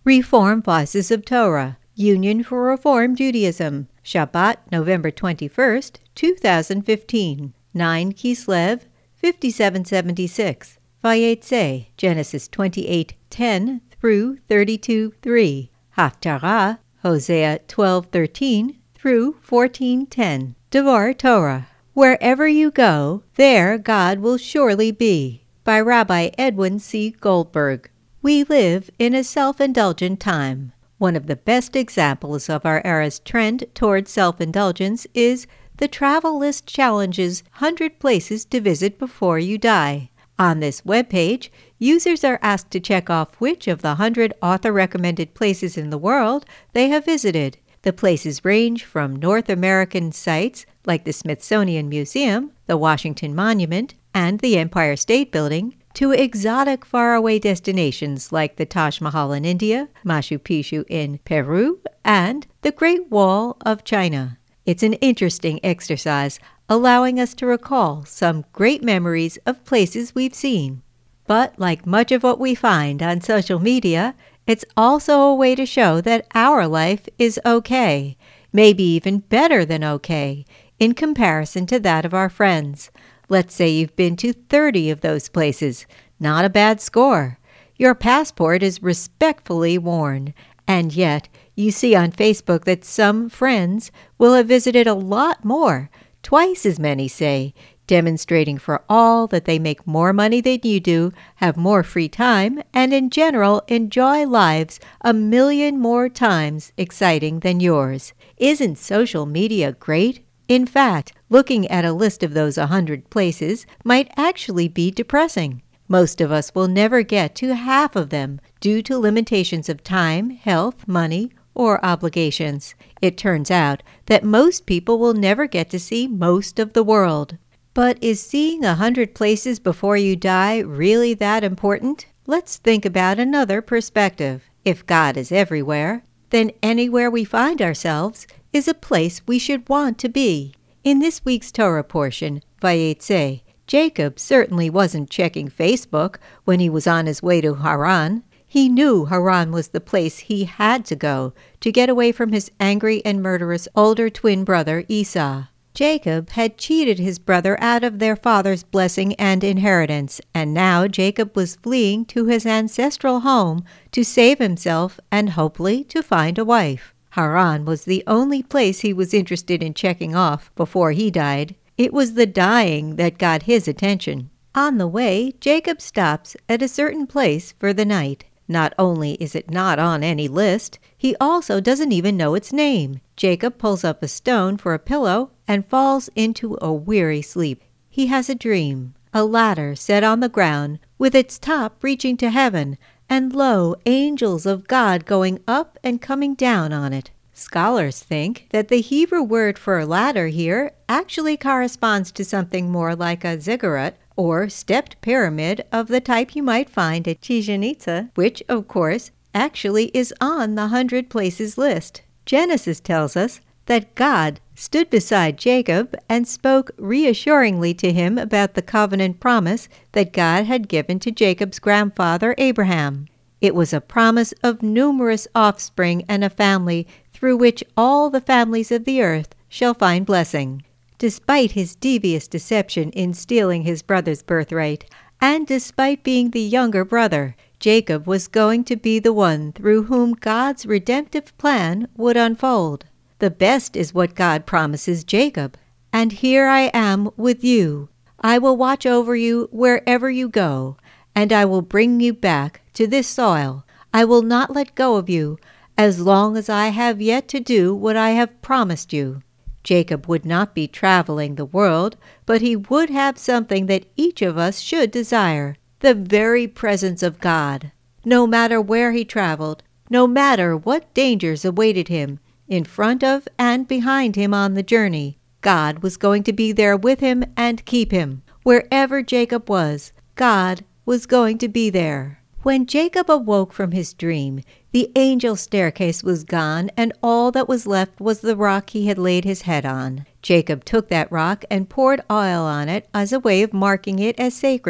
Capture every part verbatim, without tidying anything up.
Reform Voices of Torah, Union for Reform Judaism, Shabbat, November twenty-first, two thousand fifteen, nine Kislev, fifty-seven seventy-six, Vayetze, Genesis twenty-eight ten through thirty-two three, Haftarah, Hosea twelve thirteen through fourteen ten, Devar Torah, Wherever You Go, There God Will Surely Be, by Rabbi Edwin C. Goldberg. We live in a self-indulgent time. One of the best examples of our era's trend toward self-indulgence is the Travel List Challenge's one hundred Places to Visit Before You Die. On this webpage, users are asked to check off which of the one hundred author-recommended places in the world they have visited. The places range from North American sites like the Smithsonian Museum, the Washington Monument, and the Empire State Building, to exotic faraway destinations like the Taj Mahal in India, Machu Picchu in Peru, and the Great Wall of China. It's an interesting exercise, allowing us to recall some great memories of places we've seen. But like much of what we find on social media, it's also a way to show that our life is okay, maybe even better than okay, in comparison to that of our friends. Let's say you've been to thirty of those places. Not a bad score. Your passport is respectfully worn, and yet you see on Facebook that some friends will have visited a lot more, twice as many say, demonstrating for all that they make more money than you do, have more free time, and in general enjoy lives a million more times exciting than yours. Isn't social media great? In fact, looking at a list of those one hundred places might actually be depressing. Most of us will never get to half of them due to limitations of time, health, money, or obligations. It turns out that most people will never get to see most of the world. But is seeing a hundred places before you die really that important? Let's think about another perspective. If God is everywhere, then anywhere we find ourselves is a place we should want to be. In this week's Torah portion, Vayetze, Jacob certainly wasn't checking Facebook when he was on his way to Haran. He knew Haran was the place he had to go to get away from his angry and murderous older twin brother Esau. Jacob had cheated his brother out of their father's blessing and inheritance, and now Jacob was fleeing to his ancestral home to save himself and hopefully to find a wife. Haran was the only place he was interested in checking off before he died. It was the dying that got his attention. On the way, Jacob stops at a certain place for the night. Not only is it not on any list, he also doesn't even know its name. Jacob pulls up a stone for a pillow and falls into a weary sleep. He has a dream, a ladder set on the ground with its top reaching to heaven, and lo, angels of God going up and coming down on it. Scholars think that the Hebrew word for ladder here actually corresponds to something more like a ziggurat, or stepped pyramid of the type you might find at Chichen Itza, which, of course, actually is on the Hundred Places list. Genesis tells us that God stood beside Jacob and spoke reassuringly to him about the covenant promise that God had given to Jacob's grandfather Abraham. It was a promise of numerous offspring and a family through which all the families of the earth shall find blessing. Despite his devious deception in stealing his brother's birthright, and despite being the younger brother, Jacob was going to be the one through whom God's redemptive plan would unfold. The best is what God promises Jacob. And here I am with you. I will watch over you wherever you go, and I will bring you back to this soil. I will not let go of you as long as I have yet to do what I have promised you. Jacob would not be traveling the world, but he would have something that each of us should desire, the very presence of God. No matter where he traveled, no matter what dangers awaited him, in front of and behind him on the journey, God was going to be there with him and keep him. Wherever Jacob was, God was going to be there. When Jacob awoke from his dream, the angel staircase was gone, and all that was left was the rock he had laid his head on. Jacob took that rock and poured oil on it as a way of marking it as sacred.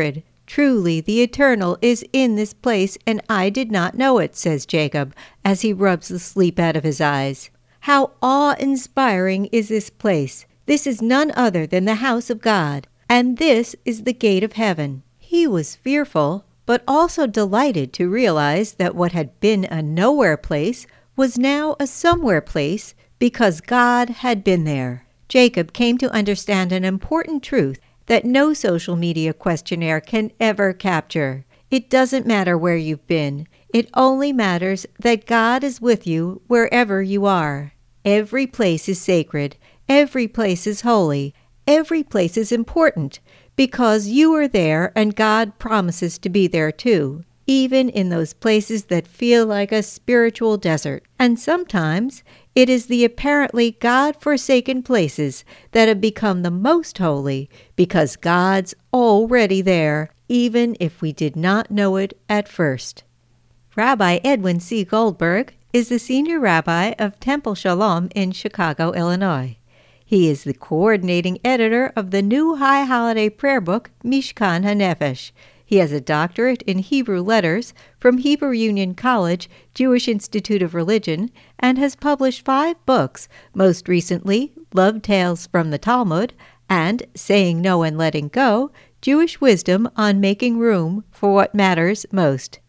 Truly, the Eternal is in this place, and I did not know it, says Jacob, as he rubs the sleep out of his eyes. How awe-inspiring is this place! This is none other than the house of God, and this is the gate of heaven. He was fearful, but also delighted to realize that what had been a nowhere place was now a somewhere place, because God had been there. Jacob came to understand an important truth that no social media questionnaire can ever capture. It doesn't matter where you've been. It only matters that God is with you wherever you are. Every place is sacred. Every place is holy. Every place is important, because you are there and God promises to be there too, even in those places that feel like a spiritual desert. And sometimes it is the apparently God-forsaken places that have become the most holy, because God's already there, even if we did not know it at first. Rabbi Edwin C. Goldberg is the senior rabbi of Temple Shalom in Chicago, Illinois. He is the coordinating editor of the new High Holiday prayer book, Mishkan HaNefesh. He has a doctorate in Hebrew letters from Hebrew Union College, Jewish Institute of Religion, and has published five books, most recently Love Tales from the Talmud and Saying No and Letting Go, Jewish Wisdom on Making Room for What Matters Most.